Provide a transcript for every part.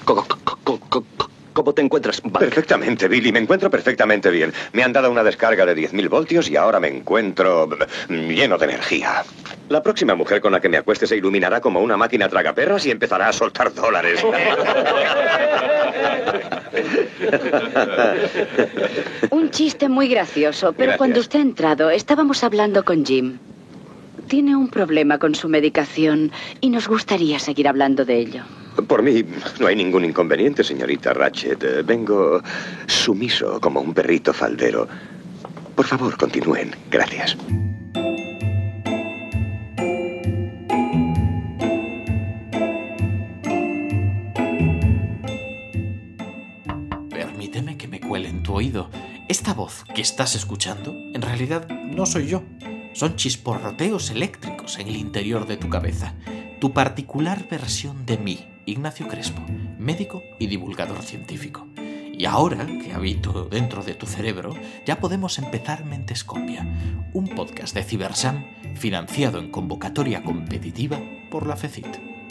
¿Cómo te encuentras, Buck? Perfectamente, Billy. Me encuentro perfectamente bien. Me han dado una descarga de 10.000 voltios y ahora me encuentro lleno de energía. La próxima mujer con la que me acueste se iluminará como una máquina tragaperras y empezará a soltar dólares. Un chiste muy gracioso, pero Gracias. cuando usted ha entrado, estábamos hablando con Jim. Tiene un problema con su medicación y nos gustaría seguir hablando de ello. Por mí no hay ningún inconveniente, señorita Ratchet. Vengo sumiso como un perrito faldero. Por favor, continúen. Gracias. Permíteme que me cuele en tu oído. Esta voz que estás escuchando, en realidad no soy yo. Son chisporroteos eléctricos en el interior de tu cabeza. Tu particular versión de mí, Ignacio Crespo, médico y divulgador científico. Y ahora que habito dentro de tu cerebro, ya podemos empezar Mentescopia, un podcast de Cibersam financiado en convocatoria competitiva por la FECIT.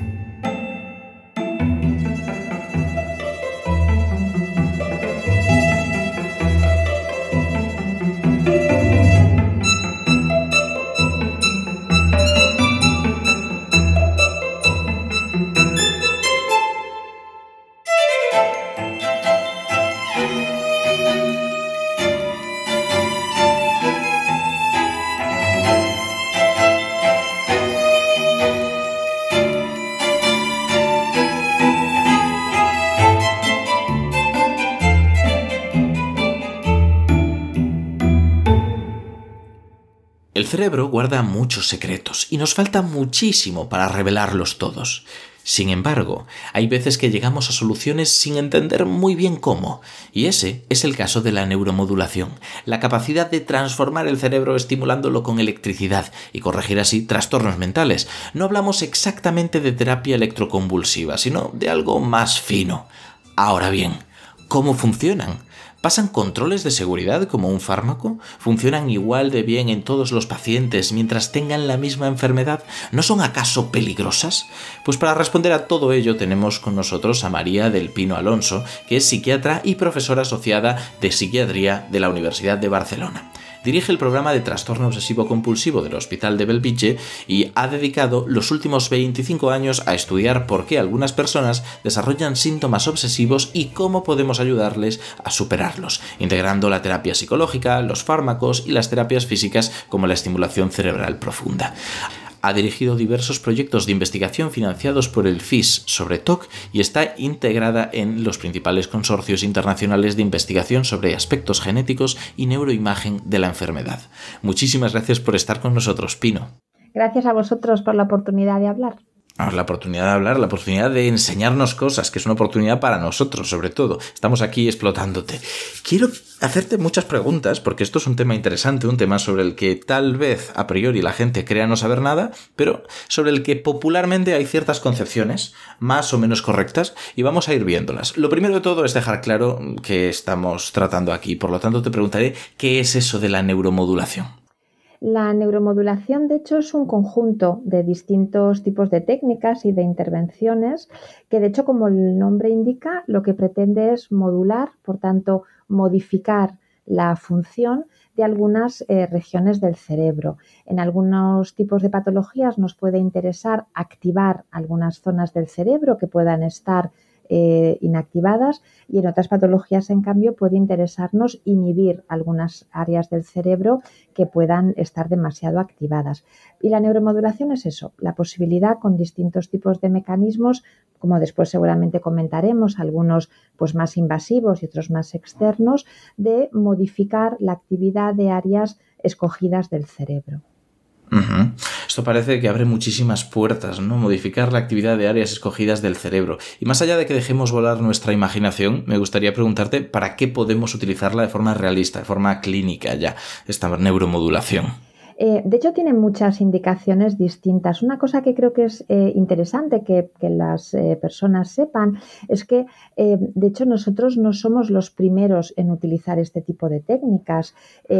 El cerebro guarda muchos secretos y nos falta muchísimo para revelarlos todos. Sin embargo, hay veces que llegamos a soluciones sin entender muy bien cómo, y ese es el caso de la neuromodulación, la capacidad de transformar el cerebro estimulándolo con electricidad y corregir así trastornos mentales. No hablamos exactamente de terapia electroconvulsiva, sino de algo más fino. Ahora bien, ¿cómo funcionan? ¿Pasan controles de seguridad como un fármaco? ¿Funcionan igual de bien en todos los pacientes mientras tengan la misma enfermedad? ¿No son acaso peligrosas? Pues para responder a todo ello tenemos con nosotros a María del Pino Alonso, que es psiquiatra y profesora asociada de psiquiatría de la Universidad de Barcelona. Dirige el programa de trastorno obsesivo-compulsivo del Hospital de Bellvitge y ha dedicado los últimos 25 años a estudiar por qué algunas personas desarrollan síntomas obsesivos y cómo podemos ayudarles a superarlos, integrando la terapia psicológica, los fármacos y las terapias físicas como la estimulación cerebral profunda. Ha dirigido diversos proyectos de investigación financiados por el FIS sobre TOC y está integrada en los principales consorcios internacionales de investigación sobre aspectos genéticos y neuroimagen de la enfermedad. Muchísimas gracias por estar con nosotros, Pino. Gracias a vosotros por la oportunidad de hablar. La oportunidad de hablar, la oportunidad de enseñarnos cosas, que es una oportunidad para nosotros, sobre todo. Estamos aquí explotándote. Quiero hacerte muchas preguntas, porque esto es un tema interesante, un tema sobre el que tal vez a priori la gente crea no saber nada, pero sobre el que popularmente hay ciertas concepciones, más o menos correctas, y vamos a ir viéndolas. Lo primero de todo es dejar claro que estamos tratando aquí, por lo tanto te preguntaré ¿qué es eso de la neuromodulación? La neuromodulación, de hecho, es un conjunto de distintos tipos de técnicas y de intervenciones que, de hecho, como el nombre indica, lo que pretende es modular, por tanto, modificar la función de algunas regiones del cerebro. En algunos tipos de patologías nos puede interesar activar algunas zonas del cerebro que puedan estar inactivadas y en otras patologías, en cambio, puede interesarnos inhibir algunas áreas del cerebro que puedan estar demasiado activadas. Y la neuromodulación es eso, la posibilidad con distintos tipos de mecanismos, como después seguramente comentaremos, algunos pues más invasivos y otros más externos, de modificar la actividad de áreas escogidas del cerebro. Uh-huh. Esto parece que abre muchísimas puertas, ¿no? Modificar la actividad de áreas escogidas del cerebro. Y más allá de que dejemos volar nuestra imaginación, me gustaría preguntarte ¿para qué podemos utilizarla de forma realista, de forma clínica ya, esta neuromodulación? De hecho, tiene muchas indicaciones distintas. Una cosa que creo que es interesante que las personas sepan es que, de hecho, nosotros no somos los primeros en utilizar este tipo de técnicas.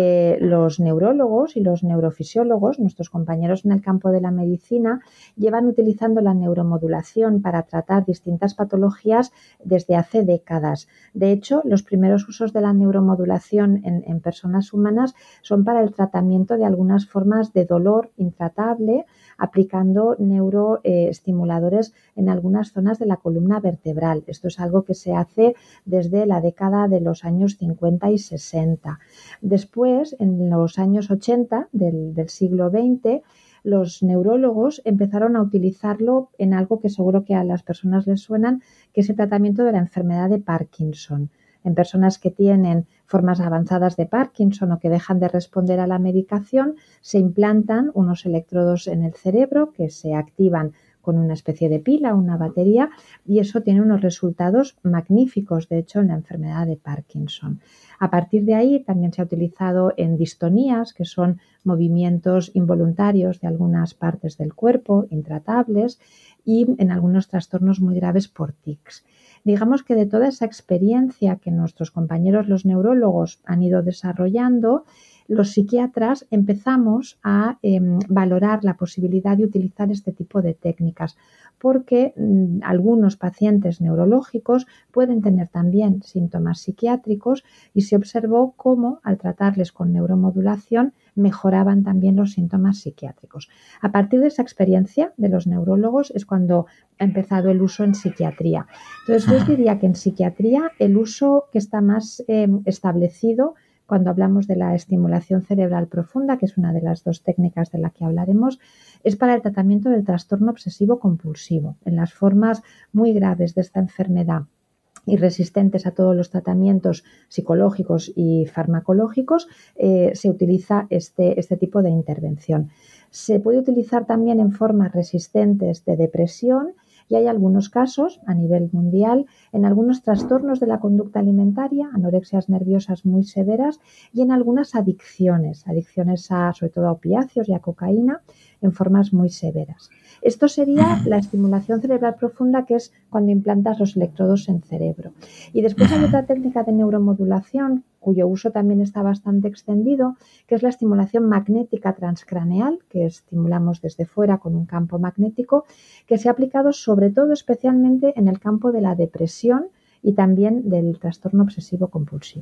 Los neurólogos y los neurofisiólogos, nuestros compañeros en el campo de la medicina, llevan utilizando la neuromodulación para tratar distintas patologías desde hace décadas. De hecho, los primeros usos de la neuromodulación en personas humanas son para el tratamiento de algunas formas de dolor intratable, aplicando neuroestimuladores en algunas zonas de la columna vertebral. Esto es algo que se hace desde la década de los años 50 y 60. Después, en los años 80 del siglo XX, los neurólogos empezaron a utilizarlo en algo que seguro que a las personas les suenan, que es el tratamiento de la enfermedad de Parkinson. En personas que tienen formas avanzadas de Parkinson o que dejan de responder a la medicación, se implantan unos electrodos en el cerebro que se activan con una especie de pila, una batería, y eso tiene unos resultados magníficos, de hecho, en la enfermedad de Parkinson. A partir de ahí también se ha utilizado en distonías, que son movimientos involuntarios de algunas partes del cuerpo, intratables, y en algunos trastornos muy graves por tics. Digamos que de toda esa experiencia que nuestros compañeros los neurólogos han ido desarrollando, los psiquiatras empezamos a valorar la posibilidad de utilizar este tipo de técnicas porque algunos pacientes neurológicos pueden tener también síntomas psiquiátricos y se observó cómo al tratarles con neuromodulación mejoraban también los síntomas psiquiátricos. A partir de esa experiencia de los neurólogos es cuando ha empezado el uso en psiquiatría. Entonces yo diría que en psiquiatría el uso que está más establecido cuando hablamos de la estimulación cerebral profunda, que es una de las dos técnicas de la que hablaremos, es para el tratamiento del trastorno obsesivo compulsivo. En las formas muy graves de esta enfermedad y resistentes a todos los tratamientos psicológicos y farmacológicos, se utiliza este tipo de intervención. Se puede utilizar también en formas resistentes de depresión y hay algunos casos a nivel mundial en algunos trastornos de la conducta alimentaria, anorexias nerviosas muy severas y en algunas adicciones sobre todo a opiáceos y a cocaína en formas muy severas. Esto sería la estimulación cerebral profunda, que es cuando implantas los electrodos en cerebro. Y después hay otra técnica de neuromodulación, cuyo uso también está bastante extendido, que es la estimulación magnética transcraneal, que estimulamos desde fuera con un campo magnético, que se ha aplicado sobre todo especialmente en el campo de la depresión y también del trastorno obsesivo compulsivo.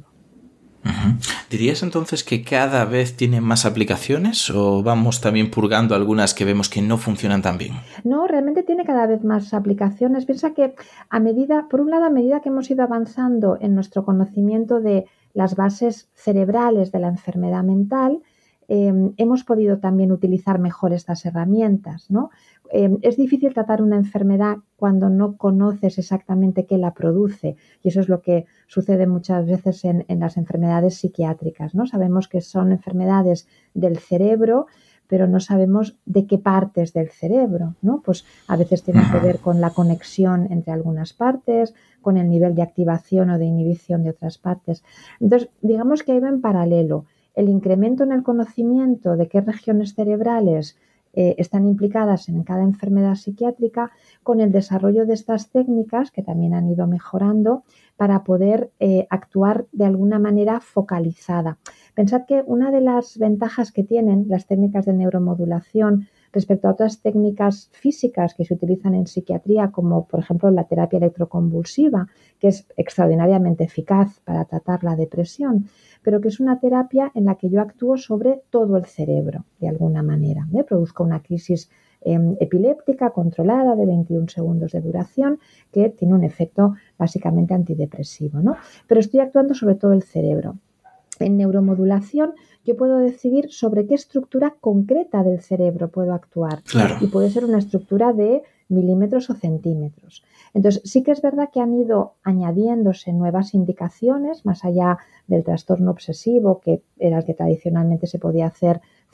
¿Dirías entonces que cada vez tiene más aplicaciones o vamos también purgando algunas que vemos que no funcionan tan bien? No, realmente tiene cada vez más aplicaciones. Piensa que por un lado, a medida que hemos ido avanzando en nuestro conocimiento de las bases cerebrales de la enfermedad mental, hemos podido también utilizar mejor estas herramientas, ¿no? Es difícil tratar una enfermedad cuando no conoces exactamente qué la produce y eso es lo que sucede muchas veces en las enfermedades psiquiátricas, ¿no? Sabemos que son enfermedades del cerebro, pero no sabemos de qué partes del cerebro, ¿no? Pues a veces tienen que ver con la conexión entre algunas partes, con el nivel de activación o de inhibición de otras partes. Entonces, digamos que ha ido en paralelo el incremento en el conocimiento de qué regiones cerebrales están implicadas en cada enfermedad psiquiátrica con el desarrollo de estas técnicas que también han ido mejorando para poder actuar de alguna manera focalizada. Pensad que una de las ventajas que tienen las técnicas de neuromodulación respecto a otras técnicas físicas que se utilizan en psiquiatría, como por ejemplo la terapia electroconvulsiva, que es extraordinariamente eficaz para tratar la depresión, pero que es una terapia en la que yo actúo sobre todo el cerebro, de alguna manera. Produzco una crisis epiléptica controlada de 21 segundos de duración que tiene un efecto básicamente antidepresivo, ¿no? Pero estoy actuando sobre todo el cerebro. En neuromodulación yo puedo decidir sobre qué estructura concreta del cerebro puedo actuar. Claro. Y puede ser una estructura de milímetros o centímetros. Entonces sí que es verdad que han ido añadiéndose nuevas indicaciones más allá del trastorno obsesivo, que era el que tradicionalmente se podía hacer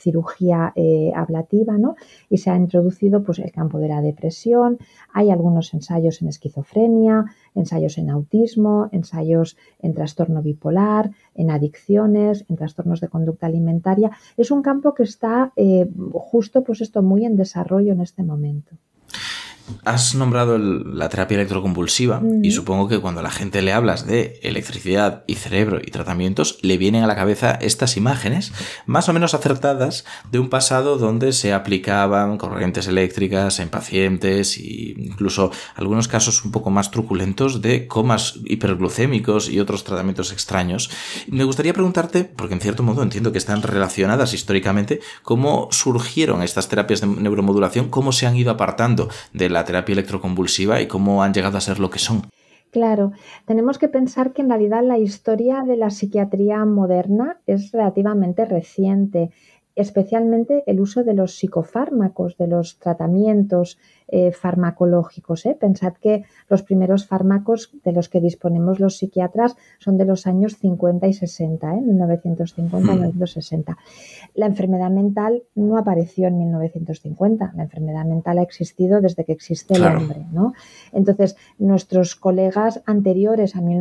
cirugía ablativa, ¿no? Y se ha introducido pues, el campo de la depresión. Hay algunos ensayos en esquizofrenia, ensayos en autismo, ensayos en trastorno bipolar, en adicciones, en trastornos de conducta alimentaria. Es un campo que está justo pues esto muy en desarrollo en este momento. Has nombrado la terapia electroconvulsiva y supongo que cuando a la gente le hablas de electricidad y cerebro y tratamientos, le vienen a la cabeza estas imágenes más o menos acertadas de un pasado donde se aplicaban corrientes eléctricas en pacientes e incluso algunos casos un poco más truculentos de comas hiperglucémicos y otros tratamientos extraños. Me gustaría preguntarte, porque en cierto modo entiendo que están relacionadas históricamente, cómo surgieron estas terapias de neuromodulación, cómo se han ido apartando de la terapia electroconvulsiva y cómo han llegado a ser lo que son. Claro, tenemos que pensar que en realidad la historia de la psiquiatría moderna es relativamente reciente, especialmente el uso de los psicofármacos, de los tratamientos farmacológicos. Pensad que los primeros fármacos de los que disponemos los psiquiatras son de los años 50 y 60, 1950 y 1960. La enfermedad mental no apareció en 1950, la enfermedad mental ha existido desde que existe el hombre, ¿no? Entonces, nuestros colegas anteriores a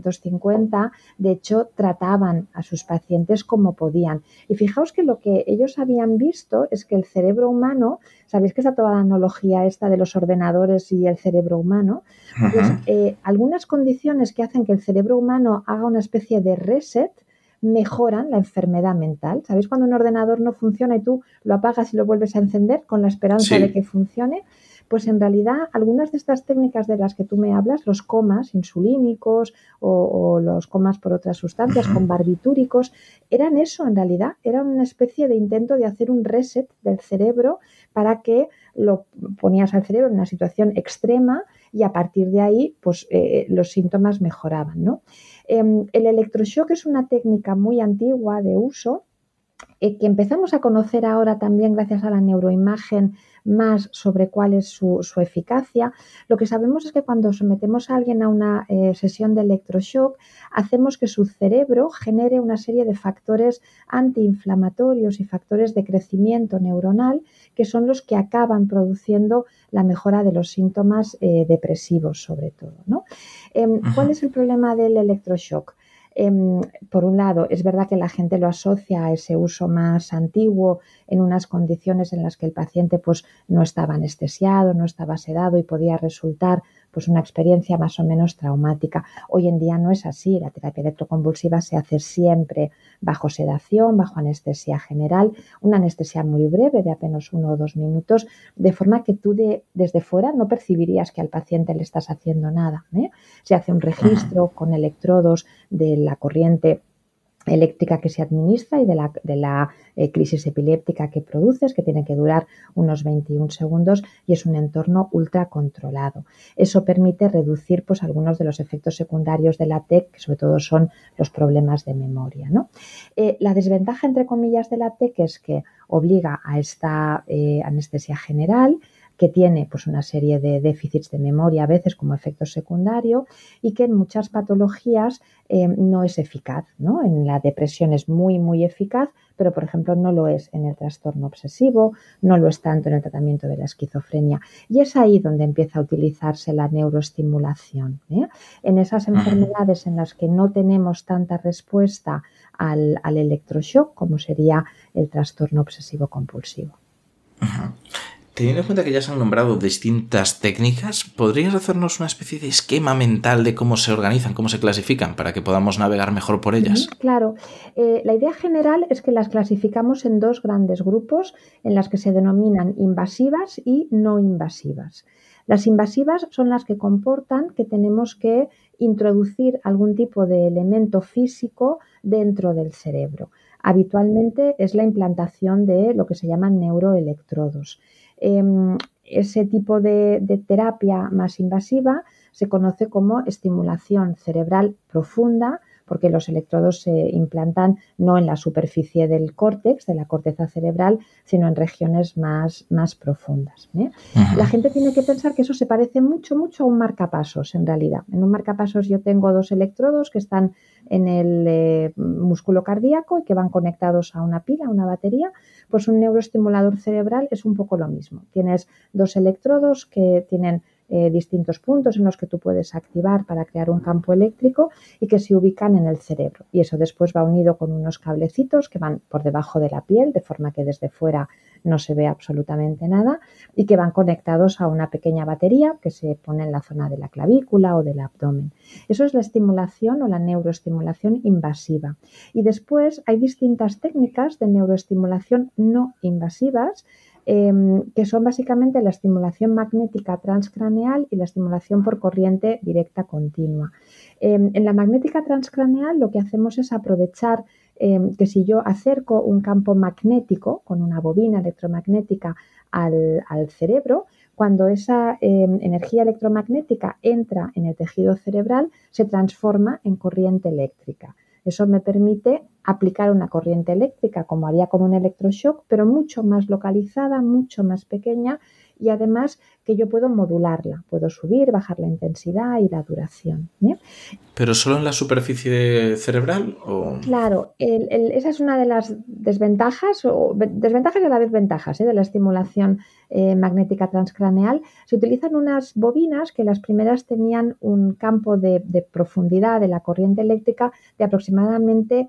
1950, de hecho, trataban a sus pacientes como podían. Y fijaos que lo que ellos habían visto es que el cerebro humano, ¿sabéis que está toda la analogía esta de los ordenadores y el cerebro humano? Pues algunas condiciones que hacen que el cerebro humano haga una especie de reset mejoran la enfermedad mental. ¿Sabéis cuando un ordenador no funciona y tú lo apagas y lo vuelves a encender con la esperanza de que funcione? Pues en realidad algunas de estas técnicas de las que tú me hablas, los comas insulínicos o los comas por otras sustancias con barbitúricos, eran eso en realidad, eran una especie de intento de hacer un reset del cerebro para que lo ponías al cerebro en una situación extrema y a partir de ahí pues los síntomas mejoraban, ¿no? El electroshock es una técnica muy antigua de uso que empezamos a conocer ahora también gracias a la neuroimagen más sobre cuál es su eficacia. Lo que sabemos es que cuando sometemos a alguien a una sesión de electroshock, hacemos que su cerebro genere una serie de factores antiinflamatorios y factores de crecimiento neuronal que son los que acaban produciendo la mejora de los síntomas depresivos sobre todo, ¿no? ¿Cuál es el problema del electroshock? Por un lado, es verdad que la gente lo asocia a ese uso más antiguo en unas condiciones en las que el paciente pues, no estaba anestesiado, no estaba sedado y podía resultar pues, una experiencia más o menos traumática. Hoy en día no es así. La terapia electroconvulsiva se hace siempre bajo sedación, bajo anestesia general, una anestesia muy breve de apenas 1 o 2 minutos, de forma que tú desde fuera no percibirías que al paciente le estás haciendo nada. Se hace un registro con electrodos de la corriente eléctrica que se administra y de la crisis epiléptica que produces, que tiene que durar unos 21 segundos y es un entorno ultra controlado. Eso permite reducir pues, algunos de los efectos secundarios de la TEC, que sobre todo son los problemas de memoria, ¿no? La desventaja, entre comillas, de la TEC es que obliga a esta anestesia general, que tiene pues, una serie de déficits de memoria a veces como efecto secundario y que en muchas patologías no es eficaz, ¿no? En la depresión es muy, muy eficaz, pero por ejemplo no lo es en el trastorno obsesivo, no lo es tanto en el tratamiento de la esquizofrenia. Y es ahí donde empieza a utilizarse la neuroestimulación, en esas enfermedades en las que no tenemos tanta respuesta al electroshock, como sería el trastorno obsesivo compulsivo. Teniendo en cuenta que ya se han nombrado distintas técnicas, ¿podrías hacernos una especie de esquema mental de cómo se organizan, cómo se clasifican, para que podamos navegar mejor por ellas? Claro. La idea general es que las clasificamos en 2 grandes grupos en las que se denominan invasivas y no invasivas. Las invasivas son las que comportan que tenemos que introducir algún tipo de elemento físico dentro del cerebro. Habitualmente es la implantación de lo que se llaman neuroelectrodos. Ese tipo de terapia más invasiva se conoce como estimulación cerebral profunda porque los electrodos se implantan no en la superficie del córtex, de la corteza cerebral, sino en regiones más profundas. La gente tiene que pensar que eso se parece mucho a un marcapasos, en realidad. En un marcapasos yo tengo 2 electrodos que están en el músculo cardíaco y que van conectados a una pila, a una batería. Pues un neuroestimulador cerebral es un poco lo mismo. Tienes 2 electrodos que tienen distintos puntos en los que tú puedes activar para crear un campo eléctrico y que se ubican en el cerebro. Y eso después va unido con unos cablecitos que van por debajo de la piel, de forma que desde fuera no se ve absolutamente nada, y que van conectados a una pequeña batería que se pone en la zona de la clavícula o del abdomen. Eso es la estimulación o la neuroestimulación invasiva. Y después hay distintas técnicas de neuroestimulación no invasivas, que son básicamente la estimulación magnética transcraneal y la estimulación por corriente directa continua. En la magnética transcraneal lo que hacemos es aprovechar que si yo acerco un campo magnético con una bobina electromagnética al cerebro, cuando esa energía electromagnética entra en el tejido cerebral, se transforma en corriente eléctrica. Eso me permite aplicar una corriente eléctrica como haría con un electroshock, pero mucho más localizada, mucho más pequeña y además que yo puedo modularla. Puedo subir, bajar la intensidad y la duración. ¿Pero solo en la superficie cerebral? ¿O? Claro, esa es una de las desventajas, o desventajas y a la vez ventajas de la estimulación magnética transcraneal. Se utilizan unas bobinas que las primeras tenían un campo de profundidad de la corriente eléctrica de aproximadamente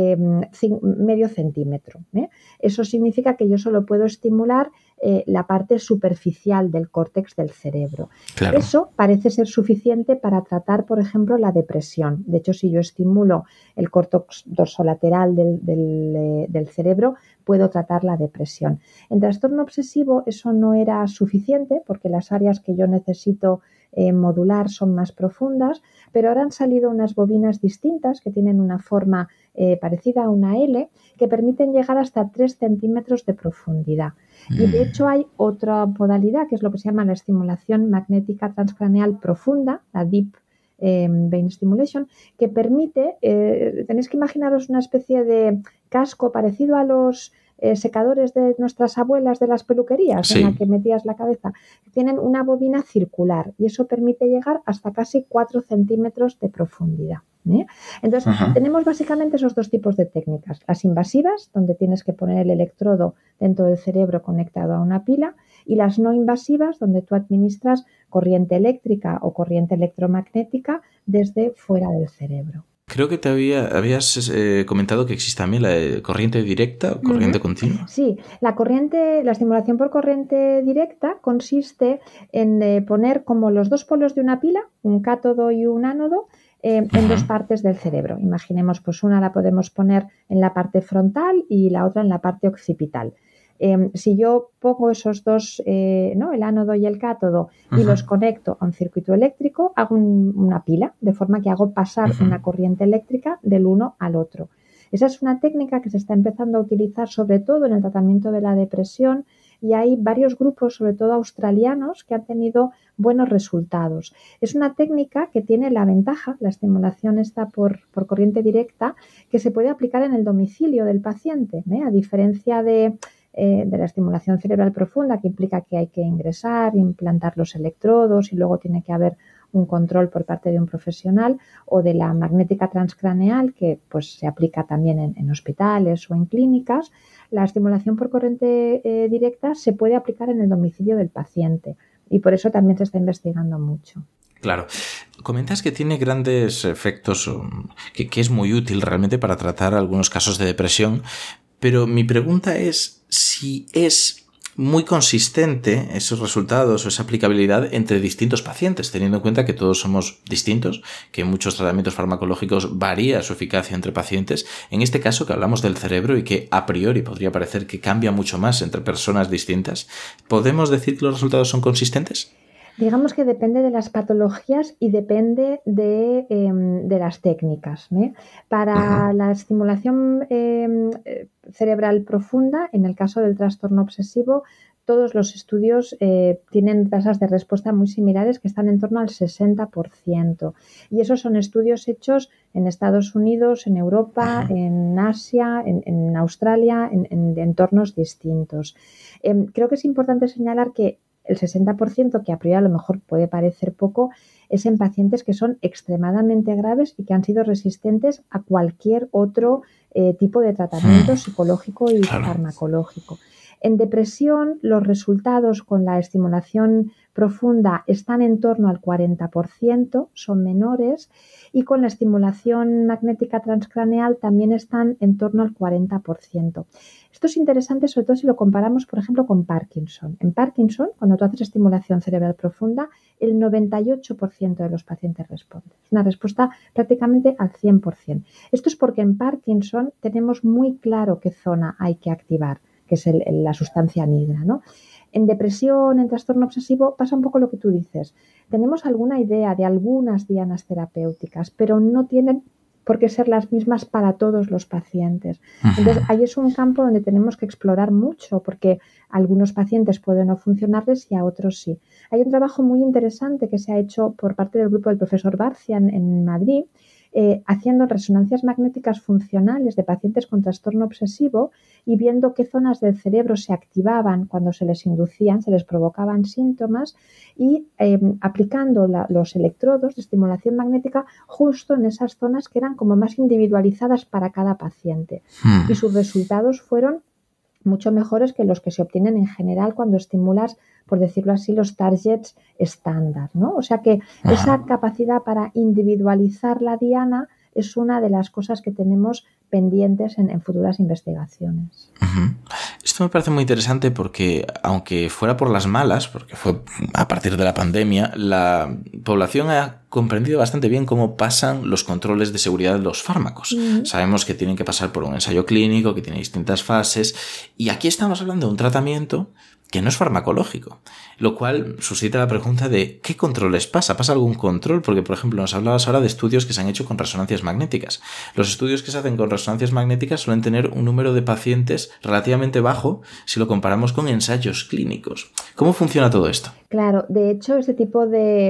medio centímetro. Eso significa que yo solo puedo estimular la parte superficial del córtex del cerebro. Claro. Eso parece ser suficiente para tratar, por ejemplo, la depresión. De hecho, si yo estimulo el córtex dorsolateral del cerebro, puedo tratar la depresión. En trastorno obsesivo eso no era suficiente porque las áreas que yo necesito modular son más profundas, pero ahora han salido unas bobinas distintas que tienen una forma parecida a una L que permiten llegar hasta 3 centímetros de profundidad. Y de hecho hay otra modalidad que es lo que se llama la estimulación magnética transcraneal profunda, la Deep Brain Stimulation, que permite, tenéis que imaginaros una especie de casco parecido a los secadores de nuestras abuelas de las peluquerías, sí, en la que metías la cabeza. Tienen una bobina circular y eso permite llegar hasta casi 4 centímetros de profundidad. Entonces, tenemos básicamente esos 2 tipos de técnicas. Las invasivas, donde tienes que poner el electrodo dentro del cerebro conectado a una pila, y las no invasivas, donde tú administras corriente eléctrica o corriente electromagnética desde fuera del cerebro. Creo que habías comentado que existe también la corriente directa o corriente continua. Sí, la estimulación por corriente directa consiste en poner como los 2 polos de una pila, un cátodo y un ánodo, en 2 partes del cerebro. Imaginemos, pues una la podemos poner en la parte frontal y la otra en la parte occipital. Si yo pongo esos 2, el ánodo y el cátodo, y los conecto a un circuito eléctrico, hago una pila, de forma que hago pasar una corriente eléctrica del uno al otro. Esa es una técnica que se está empezando a utilizar sobre todo en el tratamiento de la depresión y hay varios grupos, sobre todo australianos, que han tenido buenos resultados. Es una técnica que tiene la ventaja, la estimulación está por corriente directa, que se puede aplicar en el domicilio del paciente, a diferencia de la estimulación cerebral profunda, que implica que hay que ingresar, implantar los electrodos y luego tiene que haber un control por parte de un profesional, o de la magnética transcraneal, que pues se aplica también en hospitales o en clínicas. La estimulación por corriente directa se puede aplicar en el domicilio del paciente y por eso también se está investigando mucho. Claro. Comentas que tiene grandes efectos, que es muy útil realmente para tratar algunos casos de depresión, pero mi pregunta es si es muy consistente esos resultados o esa aplicabilidad entre distintos pacientes, teniendo en cuenta que todos somos distintos, que en muchos tratamientos farmacológicos varía su eficacia entre pacientes. En este caso, que hablamos del cerebro y que a priori podría parecer que cambia mucho más entre personas distintas, ¿podemos decir que los resultados son consistentes? Digamos que depende de las patologías y depende de las técnicas. Para la estimulación cerebral profunda, en el caso del trastorno obsesivo, todos los estudios tienen tasas de respuesta muy similares que están en torno al 60%. Y esos son estudios hechos en Estados Unidos, en Europa, en Asia, en Australia, en entornos distintos. Creo que es importante señalar que el 60%, que a priori a lo mejor puede parecer poco, es en pacientes que son extremadamente graves y que han sido resistentes a cualquier otro tipo de tratamiento psicológico y farmacológico. En depresión, los resultados con la estimulación profunda están en torno al 40%, son menores, y con la estimulación magnética transcraneal también están en torno al 40%. Esto es interesante sobre todo si lo comparamos, por ejemplo, con Parkinson. En Parkinson, cuando tú haces estimulación cerebral profunda, el 98% de los pacientes responden. Es una respuesta prácticamente al 100%. Esto es porque en Parkinson tenemos muy claro qué zona hay que activar, que es la sustancia anhidra, ¿no? En depresión, en trastorno obsesivo, pasa un poco lo que tú dices. Tenemos alguna idea de algunas dianas terapéuticas, pero no tienen por qué ser las mismas para todos los pacientes. Entonces, ahí es un campo donde tenemos que explorar mucho, porque a algunos pacientes puede no funcionarles y a otros sí. Hay un trabajo muy interesante que se ha hecho por parte del grupo del profesor Barcia en Madrid, haciendo resonancias magnéticas funcionales de pacientes con trastorno obsesivo y viendo qué zonas del cerebro se activaban cuando se les inducían, se les provocaban síntomas y aplicando los electrodos de estimulación magnética justo en esas zonas que eran como más individualizadas para cada paciente. Y sus resultados fueron mucho mejores que los que se obtienen en general cuando estimulas, por decirlo así, los targets estándar, ¿no? O sea que esa capacidad para individualizar la diana es una de las cosas que tenemos pendientes en futuras investigaciones. Esto me parece muy interesante porque, aunque fuera por las malas, porque fue a partir de la pandemia, la población ha comprendido bastante bien cómo pasan los controles de seguridad de los fármacos. Sabemos que tienen que pasar por un ensayo clínico, que tiene distintas fases, y aquí estamos hablando de un tratamiento que no es farmacológico, lo cual suscita la pregunta de ¿qué controles pasa? ¿Pasa algún control? Porque, por ejemplo, nos hablabas ahora de estudios que se han hecho con resonancias magnéticas. Los estudios que se hacen con resonancias magnéticas suelen tener un número de pacientes relativamente bajo si lo comparamos con ensayos clínicos. ¿Cómo funciona todo esto? Claro, de hecho, este tipo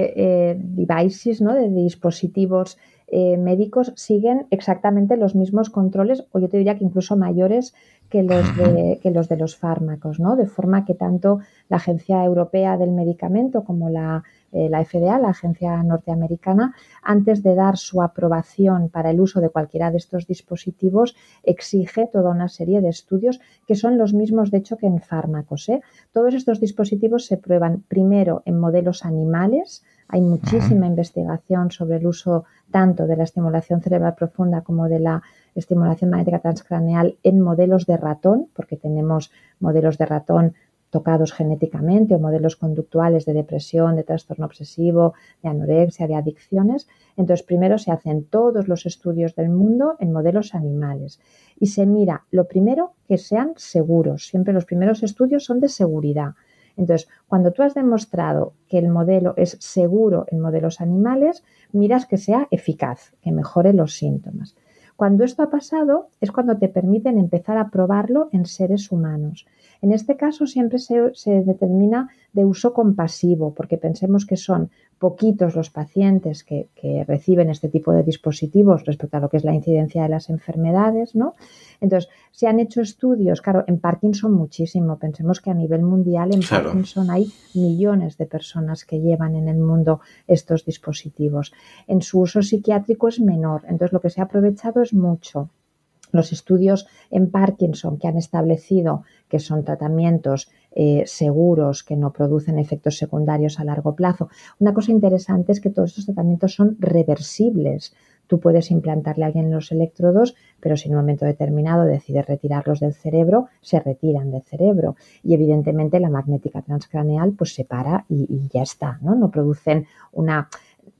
de devices, ¿no?, de dispositivos médicos siguen exactamente los mismos controles, o yo te diría que incluso mayores que los de los fármacos, ¿no? De forma que tanto la Agencia Europea del Medicamento como la FDA, la agencia norteamericana, antes de dar su aprobación para el uso de cualquiera de estos dispositivos, exige toda una serie de estudios que son los mismos, de hecho, que en fármacos, ¿eh? Todos estos dispositivos se prueban primero en modelos animales. Hay muchísima investigación sobre el uso tanto de la estimulación cerebral profunda como de la estimulación magnética transcraneal en modelos de ratón, porque tenemos modelos de ratón tocados genéticamente o modelos conductuales de depresión, de trastorno obsesivo, de anorexia, de adicciones. Entonces, primero se hacen todos los estudios del mundo en modelos animales y se mira, lo primero, que sean seguros. Siempre los primeros estudios son de seguridad. Entonces, cuando tú has demostrado que el modelo es seguro en modelos animales, miras que sea eficaz, que mejore los síntomas. Cuando esto ha pasado es cuando te permiten empezar a probarlo en seres humanos. En este caso siempre se determina de uso compasivo, porque pensemos que son poquitos los pacientes que reciben este tipo de dispositivos respecto a lo que es la incidencia de las enfermedades, ¿no? Entonces, se han hecho estudios, claro, en Parkinson muchísimo. Pensemos que a nivel mundial en Parkinson hay millones de personas que llevan en el mundo estos dispositivos. En su uso psiquiátrico es menor, entonces lo que se ha aprovechado es mucho. Los estudios en Parkinson que han establecido que son tratamientos seguros, que no producen efectos secundarios a largo plazo. Una cosa interesante es que todos estos tratamientos son reversibles. Tú puedes implantarle a alguien los electrodos, pero si en un momento determinado decides retirarlos del cerebro, se retiran del cerebro. Y evidentemente la magnética transcraneal pues se para y ya está, ¿no? No producen una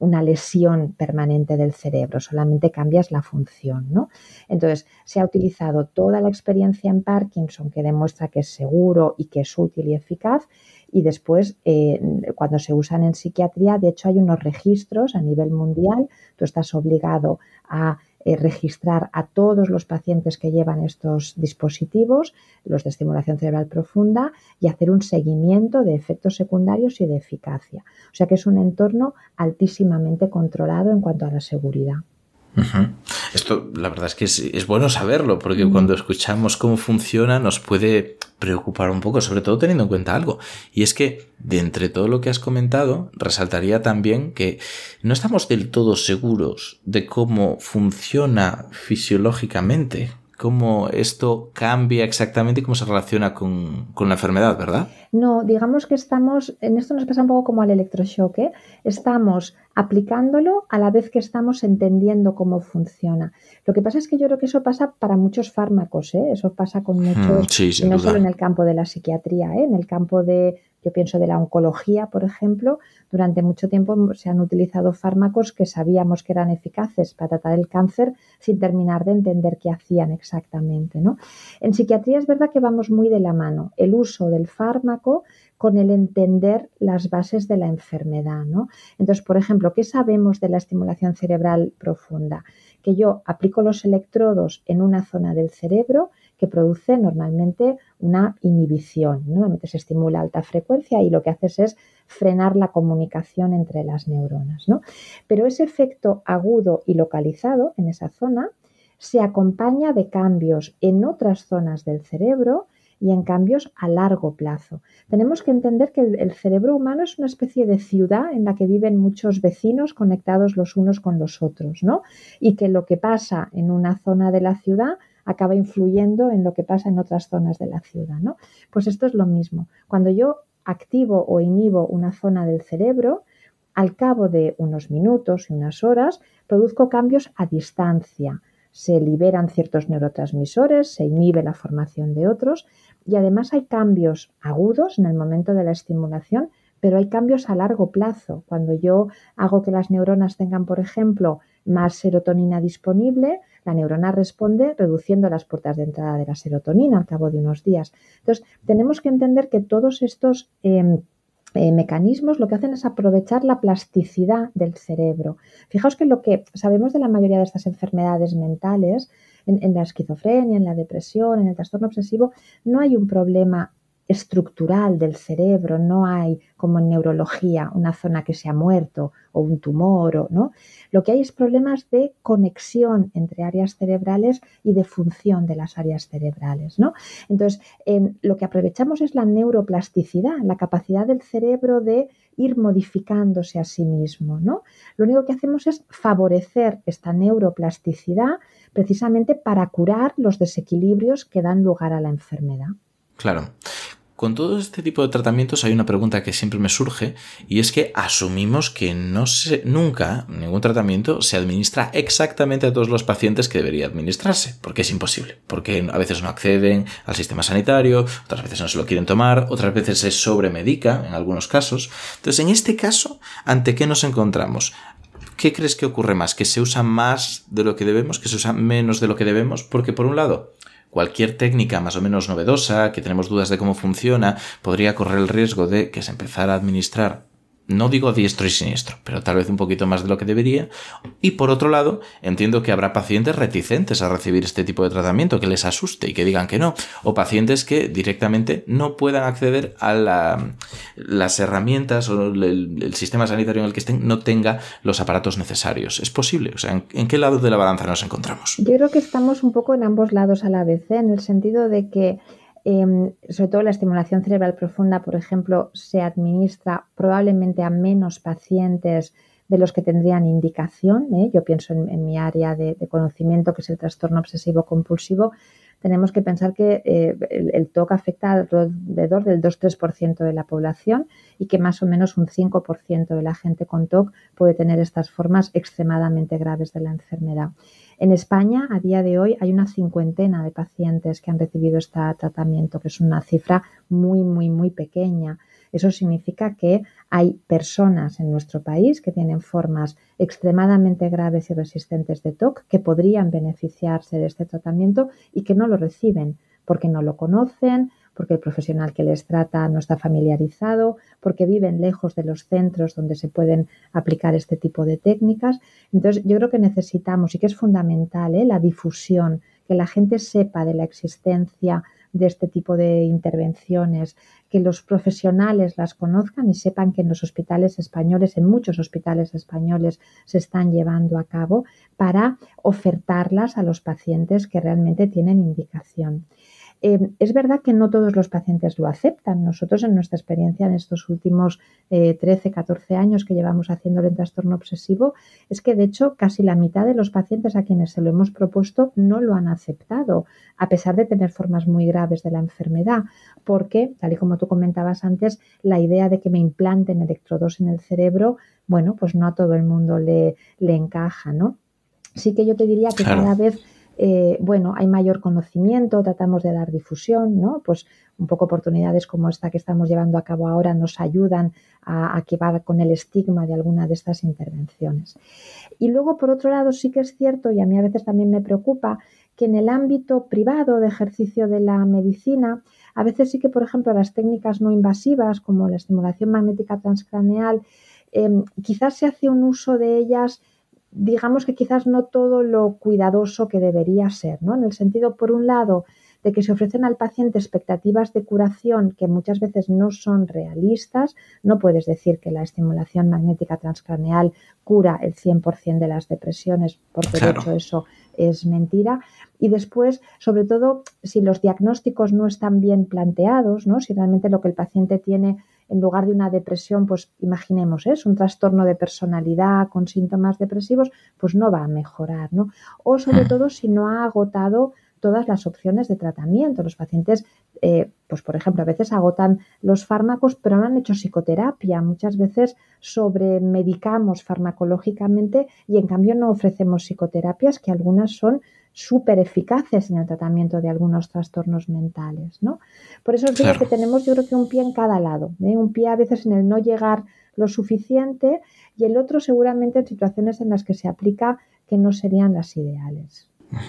lesión permanente del cerebro, solamente cambias la función, ¿no? Entonces, se ha utilizado toda la experiencia en Parkinson que demuestra que es seguro y que es útil y eficaz, y después, cuando se usan en psiquiatría, de hecho hay unos registros a nivel mundial, tú estás obligado a registrar a todos los pacientes que llevan estos dispositivos, los de estimulación cerebral profunda, y hacer un seguimiento de efectos secundarios y de eficacia. O sea que es un entorno altísimamente controlado en cuanto a la seguridad. Uh-huh. Esto la verdad es que es bueno saberlo, porque cuando escuchamos cómo funciona nos puede preocupar un poco, sobre todo teniendo en cuenta algo, y es que de entre todo lo que has comentado resaltaría también que no estamos del todo seguros de cómo funciona fisiológicamente, cómo esto cambia exactamente y cómo se relaciona con la enfermedad, ¿verdad? No, digamos que en esto nos pasa un poco como al electroshock, ¿eh? Estamos aplicándolo a la vez que estamos entendiendo cómo funciona. Lo que pasa es que yo creo que eso pasa para muchos fármacos, ¿eh? Eso pasa con muchos, sí, sin no duda. solo en el campo de la psiquiatría, ¿eh? En el campo yo pienso de la oncología, por ejemplo, durante mucho tiempo se han utilizado fármacos que sabíamos que eran eficaces para tratar el cáncer sin terminar de entender qué hacían exactamente, ¿no? En psiquiatría es verdad que vamos muy de la mano, el uso del fármaco con el entender las bases de la enfermedad, ¿no? Entonces, por ejemplo, ¿qué sabemos de la estimulación cerebral profunda? Que yo aplico los electrodos en una zona del cerebro que produce normalmente una inhibición, ¿no? Se estimula a alta frecuencia y lo que haces es frenar la comunicación entre las neuronas, ¿no? Pero ese efecto agudo y localizado en esa zona se acompaña de cambios en otras zonas del cerebro y en cambios a largo plazo. Tenemos que entender que el cerebro humano es una especie de ciudad en la que viven muchos vecinos conectados los unos con los otros, ¿no? Y que lo que pasa en una zona de la ciudad acaba influyendo en lo que pasa en otras zonas de la ciudad, ¿no? Pues esto es lo mismo. Cuando yo activo o inhibo una zona del cerebro, al cabo de unos minutos y unas horas, produzco cambios a distancia. Se liberan ciertos neurotransmisores, se inhibe la formación de otros y además hay cambios agudos en el momento de la estimulación, pero hay cambios a largo plazo. Cuando yo hago que las neuronas tengan, por ejemplo, más serotonina disponible, la neurona responde reduciendo las puertas de entrada de la serotonina al cabo de unos días. Entonces, tenemos que entender que todos estos mecanismos lo que hacen es aprovechar la plasticidad del cerebro. Fijaos que lo que sabemos de la mayoría de estas enfermedades mentales, en la esquizofrenia, en la depresión, en el trastorno obsesivo, no hay un problema estructural del cerebro, no hay como en neurología una zona que se ha muerto o un tumor, ¿no? Lo que hay es problemas de conexión entre áreas cerebrales y de función de las áreas cerebrales, ¿no? Entonces, lo que aprovechamos es la neuroplasticidad, la capacidad del cerebro de ir modificándose a sí mismo, ¿no? Lo único que hacemos es favorecer esta neuroplasticidad precisamente para curar los desequilibrios que dan lugar a la enfermedad. Claro. Con todo este tipo de tratamientos hay una pregunta que siempre me surge y es que asumimos que nunca ningún tratamiento se administra exactamente a todos los pacientes que debería administrarse, porque es imposible, porque a veces no acceden al sistema sanitario, otras veces no se lo quieren tomar, otras veces se sobremedica en algunos casos. Entonces, en este caso, ¿ante qué nos encontramos? ¿Qué crees que ocurre más? ¿Que se usa más de lo que debemos? ¿Que se usa menos de lo que debemos? Porque por un lado, cualquier técnica más o menos novedosa, que tenemos dudas de cómo funciona, podría correr el riesgo de que se empezara a administrar, no digo diestro y siniestro, pero tal vez un poquito más de lo que debería. Y por otro lado, entiendo que habrá pacientes reticentes a recibir este tipo de tratamiento, que les asuste y que digan que no, o pacientes que directamente no puedan acceder a las herramientas o el sistema sanitario en el que estén no tenga los aparatos necesarios. ¿Es posible? O sea, ¿en qué lado de la balanza nos encontramos? Yo creo que estamos un poco en ambos lados a la vez, ¿eh? En el sentido de que sobre todo la estimulación cerebral profunda, por ejemplo, se administra probablemente a menos pacientes de los que tendrían indicación, ¿eh? Yo pienso en mi área de conocimiento, que es el trastorno obsesivo compulsivo. Tenemos que pensar que el TOC afecta alrededor del 2-3% de la población y que más o menos un 5% de la gente con TOC puede tener estas formas extremadamente graves de la enfermedad. En España, a día de hoy, hay una 50 de pacientes que han recibido este tratamiento, que es una cifra muy, muy, muy pequeña. Eso significa que hay personas en nuestro país que tienen formas extremadamente graves y resistentes de TOC que podrían beneficiarse de este tratamiento y que no lo reciben porque no lo conocen, porque el profesional que les trata no está familiarizado, porque viven lejos de los centros donde se pueden aplicar este tipo de técnicas. Entonces, yo creo que necesitamos, y que es fundamental, la difusión, que la gente sepa de la existencia de este tipo de intervenciones, que los profesionales las conozcan y sepan que en los hospitales españoles, en muchos hospitales españoles, se están llevando a cabo para ofertarlas a los pacientes que realmente tienen indicación. Es verdad que no todos los pacientes lo aceptan. Nosotros, en nuestra experiencia en estos últimos 13, 14 años que llevamos haciéndolo en trastorno obsesivo, es que de hecho casi la mitad de los pacientes a quienes se lo hemos propuesto no lo han aceptado, a pesar de tener formas muy graves de la enfermedad, porque, tal y como tú comentabas antes, la idea de que me implanten electrodos en el cerebro, bueno, pues no a todo el mundo le encaja, ¿no? Sí que yo te diría que Claro. cada vez hay mayor conocimiento, tratamos de dar difusión, ¿no? Pues un poco oportunidades como esta que estamos llevando a cabo ahora nos ayudan a acabar con el estigma de alguna de estas intervenciones. Y luego, por otro lado, sí que es cierto, y a mí a veces también me preocupa, que en el ámbito privado de ejercicio de la medicina, a veces sí que, por ejemplo, las técnicas no invasivas, como la estimulación magnética transcraneal, quizás se hace un uso de ellas, digamos que quizás no todo lo cuidadoso que debería ser, ¿no? En el sentido, por un lado, de que se ofrecen al paciente expectativas de curación que muchas veces no son realistas. No puedes decir que la estimulación magnética transcraneal cura el 100% de las depresiones, porque de Claro. hecho eso es mentira. Y después, sobre todo, si los diagnósticos no están bien planteados, ¿no? Si realmente lo que el paciente tiene en lugar de una depresión, pues imaginemos, es un trastorno de personalidad con síntomas depresivos, pues no va a mejorar, ¿no? O sobre todo si no ha agotado todas las opciones de tratamiento. Los pacientes, pues por ejemplo, a veces agotan los fármacos, pero no han hecho psicoterapia. Muchas veces sobremedicamos farmacológicamente y en cambio no ofrecemos psicoterapias, que algunas son súper eficaces en el tratamiento de algunos trastornos mentales, ¿no? Por eso os digo Claro. que tenemos, yo creo que un pie en cada lado, ¿eh? Un pie a veces en el no llegar lo suficiente y el otro seguramente en situaciones en las que se aplica que no serían las ideales.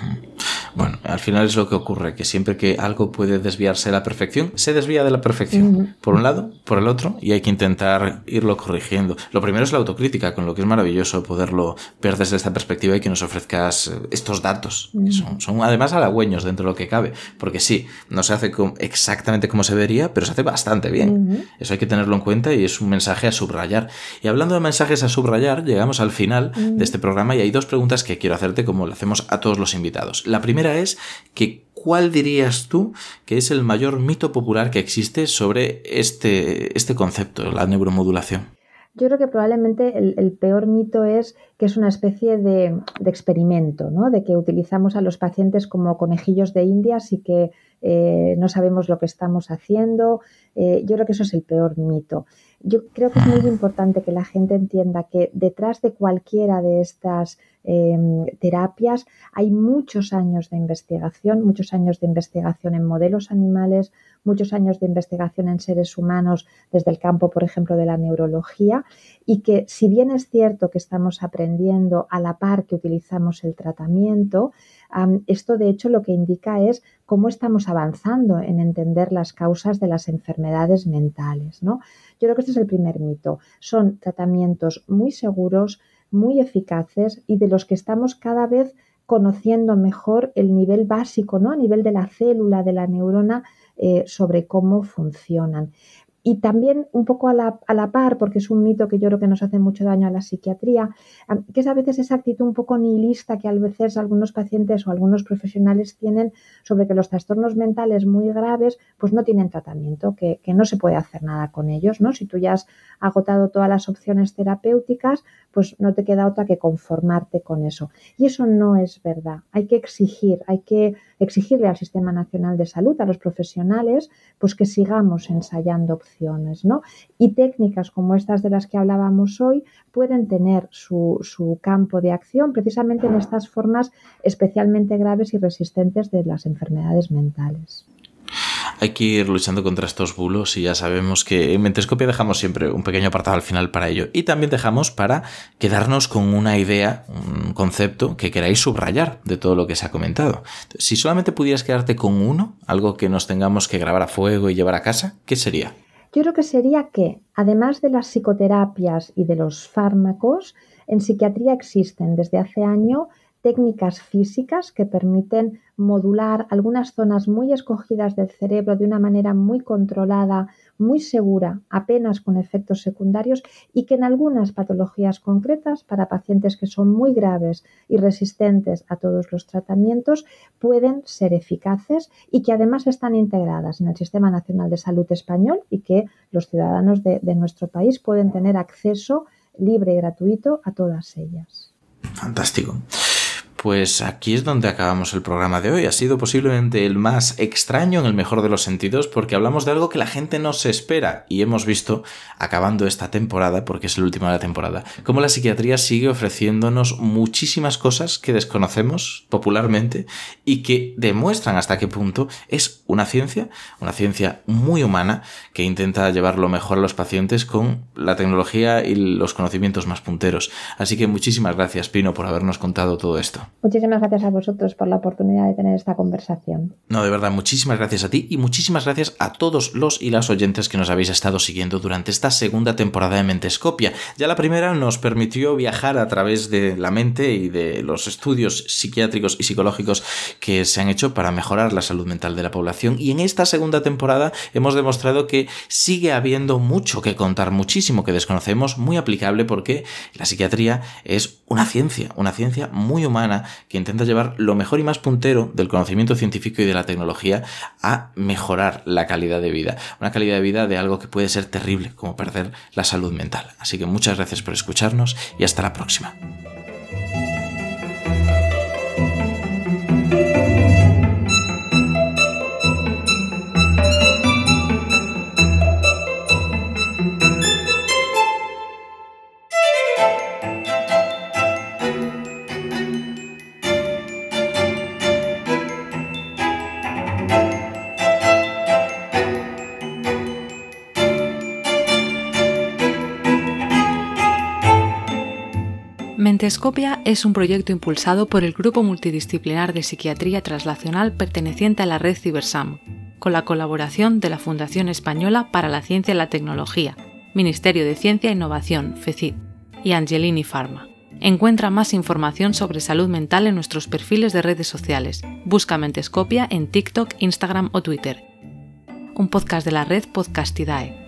Bueno, al final es lo que ocurre, que siempre que algo puede desviarse de la perfección, se desvía de la perfección. Por un lado, por el otro, y hay que intentar irlo corrigiendo. Lo primero es la autocrítica, con lo que es maravilloso poderlo ver desde esta perspectiva y que nos ofrezcas estos datos, que son además halagüeños dentro de lo que cabe, porque sí, no se hace exactamente como se debería, pero se hace bastante bien. Eso hay que tenerlo en cuenta y es un mensaje a subrayar. Y hablando de mensajes a subrayar, llegamos al final de este programa y hay dos preguntas que quiero hacerte como lo hacemos a todos los invitados. La primera es que ¿cuál dirías tú que es el mayor mito popular que existe sobre este concepto, la neuromodulación? Yo creo que probablemente el peor mito es que es una especie de experimento, ¿no? De que utilizamos a los pacientes como conejillos de indias y que no sabemos lo que estamos haciendo. Yo creo que eso es el peor mito. Yo creo que es muy importante que la gente entienda que detrás de cualquiera de estas terapias hay muchos años de investigación en modelos animales, muchos años de investigación en seres humanos desde el campo, por ejemplo, de la neurología, y que si bien es cierto que estamos aprendiendo a la par que utilizamos el tratamiento, esto de hecho lo que indica es cómo estamos avanzando en entender las causas de las enfermedades mentales, ¿no? Yo creo que este es el primer mito. Son tratamientos muy seguros, muy eficaces y de los que estamos cada vez conociendo mejor el nivel básico, ¿no? A nivel de la célula, de la neurona, sobre cómo funcionan. Y también un poco a la par, porque es un mito que yo creo que nos hace mucho daño a la psiquiatría, que es a veces esa actitud un poco nihilista que a veces algunos pacientes o algunos profesionales tienen sobre que los trastornos mentales muy graves pues no tienen tratamiento, que no se puede hacer nada con ellos, ¿no? Si tú ya has agotado todas las opciones terapéuticas, pues no te queda otra que conformarte con eso. Y eso no es verdad. Hay que exigirle al Sistema Nacional de Salud, a los profesionales, pues que sigamos ensayando opciones, ¿no? Y técnicas como estas de las que hablábamos hoy pueden tener su campo de acción precisamente en estas formas especialmente graves y resistentes de las enfermedades mentales. Hay que ir luchando contra estos bulos y ya sabemos que en Mentescopia dejamos siempre un pequeño apartado al final para ello. Y también dejamos para quedarnos con una idea, un concepto que queráis subrayar de todo lo que se ha comentado. Si solamente pudieras quedarte con uno, algo que nos tengamos que grabar a fuego y llevar a casa, ¿qué sería? Yo creo que sería que, además de las psicoterapias y de los fármacos, en psiquiatría existen desde hace años técnicas físicas que permiten modular algunas zonas muy escogidas del cerebro de una manera muy controlada, muy segura, apenas con efectos secundarios, y que en algunas patologías concretas, para pacientes que son muy graves y resistentes a todos los tratamientos, pueden ser eficaces y que además están integradas en el Sistema Nacional de Salud español y que los ciudadanos de nuestro país pueden tener acceso libre y gratuito a todas ellas. Fantástico. Pues aquí es donde acabamos el programa de hoy. Ha sido posiblemente el más extraño en el mejor de los sentidos porque hablamos de algo que la gente no se espera y hemos visto, acabando esta temporada, porque es el último de la temporada, cómo la psiquiatría sigue ofreciéndonos muchísimas cosas que desconocemos popularmente y que demuestran hasta qué punto es una ciencia muy humana que intenta llevar lo mejor a los pacientes con la tecnología y los conocimientos más punteros. Así que muchísimas gracias, Pino, por habernos contado todo esto. Muchísimas gracias a vosotros por la oportunidad de tener esta conversación. No, de verdad, muchísimas gracias a ti y muchísimas gracias a todos los y las oyentes que nos habéis estado siguiendo durante esta segunda temporada de Mentescopia. Ya la primera nos permitió viajar a través de la mente y de los estudios psiquiátricos y psicológicos que se han hecho para mejorar la salud mental de la población, y en esta segunda temporada hemos demostrado que sigue habiendo mucho que contar, muchísimo que desconocemos, muy aplicable, porque la psiquiatría es una ciencia muy humana que intenta llevar lo mejor y más puntero del conocimiento científico y de la tecnología a mejorar la calidad de vida. Una calidad de vida de algo que puede ser terrible, como perder la salud mental. Así que muchas gracias por escucharnos y hasta la próxima. Mentescopia es un proyecto impulsado por el Grupo Multidisciplinar de Psiquiatría Translacional perteneciente a la red Cibersam, con la colaboración de la Fundación Española para la Ciencia y la Tecnología, Ministerio de Ciencia e Innovación, FECID, y Angelini Pharma. Encuentra más información sobre salud mental en nuestros perfiles de redes sociales. Busca Mentescopia en TikTok, Instagram o Twitter. Un podcast de la red Podcastidae.